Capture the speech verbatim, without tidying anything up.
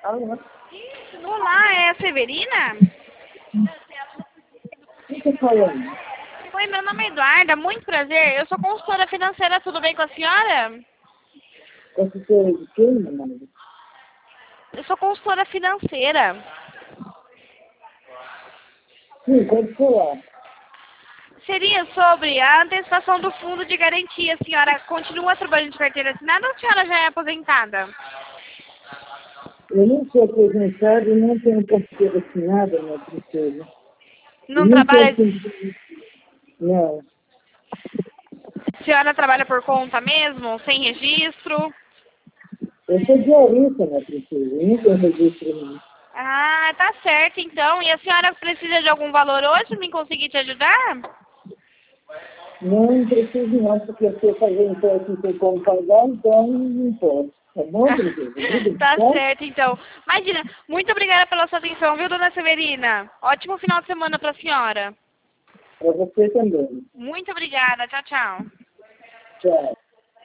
Alô? Olá, é a Severina? Quem está falando? Oi, meu nome é Eduarda, muito prazer. Eu sou consultora financeira, tudo bem com a senhora? Consultora de quem, meu nome? Eu sou consultora financeira. Sim, pode falar. Seria sobre a antecipação do fundo de garantia. A senhora continua trabalhando de carteira assinada ou a senhora já é aposentada? Eu não sou aposentado e não tenho carteira assinada, minha princesa. E Não não trabalha... tenho... Não. A senhora trabalha por conta mesmo, sem registro? Eu sou diarista, minha princesa. Eu não tenho registro nenhum. Ah, tá certo então. E a senhora precisa de algum valor hoje para mim conseguir te ajudar? Não preciso não, porque eu sei fazer imposto não tem como pagar, então não posso. Tá bom, princesa? Tá Obrigado. certo, então. Imagina, muito obrigada pela sua atenção, viu, dona Severina? Ótimo final de semana pra senhora. Para você também. Muito obrigada. Tchau, tchau. Tchau.